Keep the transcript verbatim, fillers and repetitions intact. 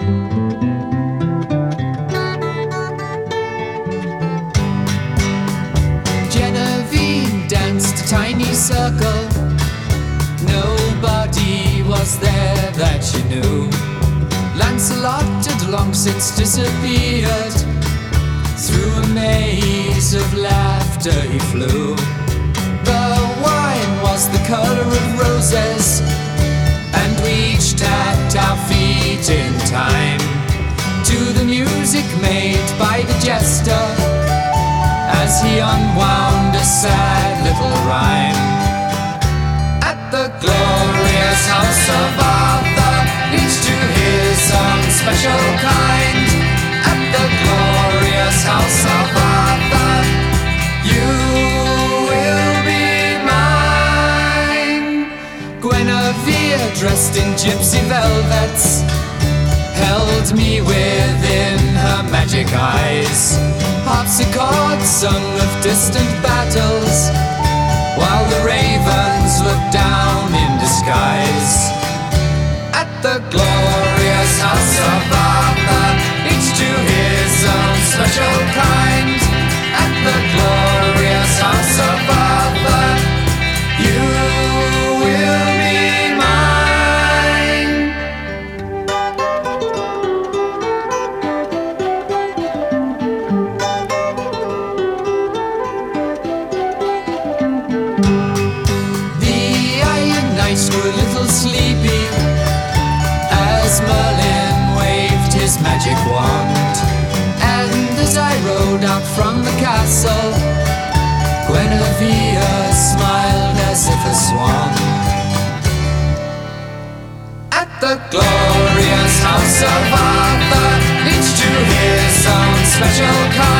Genevieve danced a tiny circle. Nobody was there that she knew. Lancelot had long since disappeared. Through a maze of laughter he flew. The wine was the color of roses, and we each tapped our feet in time to the music made by the jester as he unwound a sad little rhyme. At the glorious house of Arthur, each to his own special kind. At the glorious house of Arthur, you will be mine. Guinevere, dressed in gypsy velvets, held me within her magic eyes. Harpsichord sung of distant battles, while the ravens looked down in disguise. At the glorious house of Arthur, each to his own special kind. At the glorious house of Arthur, you will be mine. The Iron Knights grew a little sleepy as Merlin waved his magic wand. And as I rode out from the castle, Guinevere smiled as if a swan. At the glorious house of Arthur, each to his own special kind.